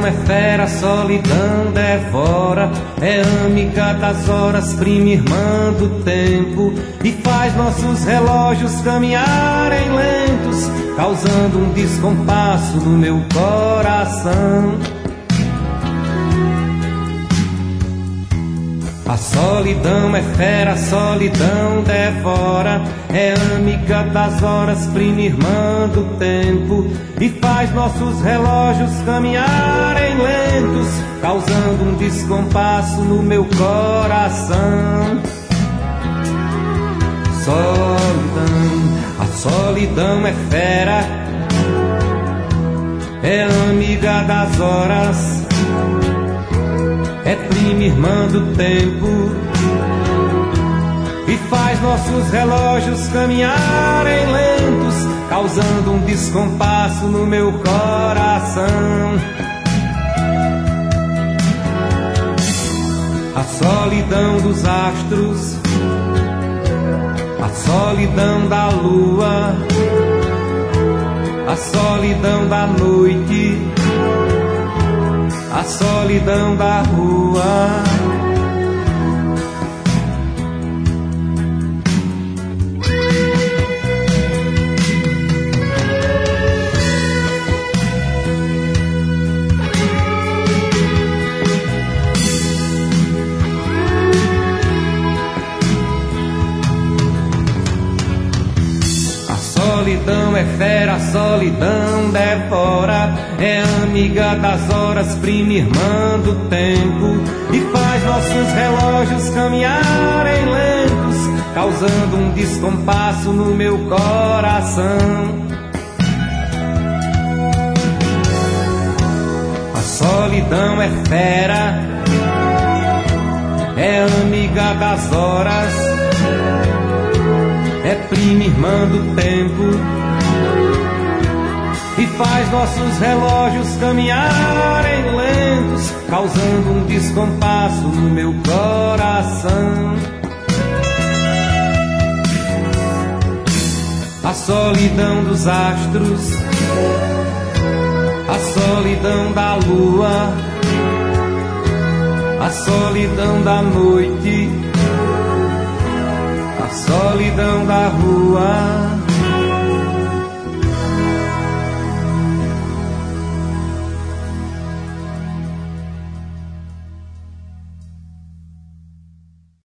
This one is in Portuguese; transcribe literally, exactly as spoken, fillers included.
é fera, a solidão devora. É amiga das horas, prima irmã do tempo, e faz nossos relógios caminharem lentos, causando um descompasso no meu coração. A solidão é fera, a solidão devora. É amiga das horas, prima irmã do tempo, e faz nossos relógios caminharem lentos, causando um descompasso no meu coração. Solidão, a solidão é fera, é amiga das horas, é prima irmã do tempo, e faz nossos relógios caminharem lentos, causando um descompasso no meu coração. A solidão dos astros, a solidão da lua, a solidão da noite, a solidão da rua. A solidão é fera, a solidão devora. É amiga das horas, prima irmã do tempo, e faz nossos relógios caminharem lentos, causando um descompasso no meu coração. A solidão é fera, é amiga das horas, é prima irmã do tempo, e faz nossos relógios caminharem lentos, causando um descompasso no meu coração. A solidão dos astros, a solidão da lua, a solidão da noite, a solidão da rua.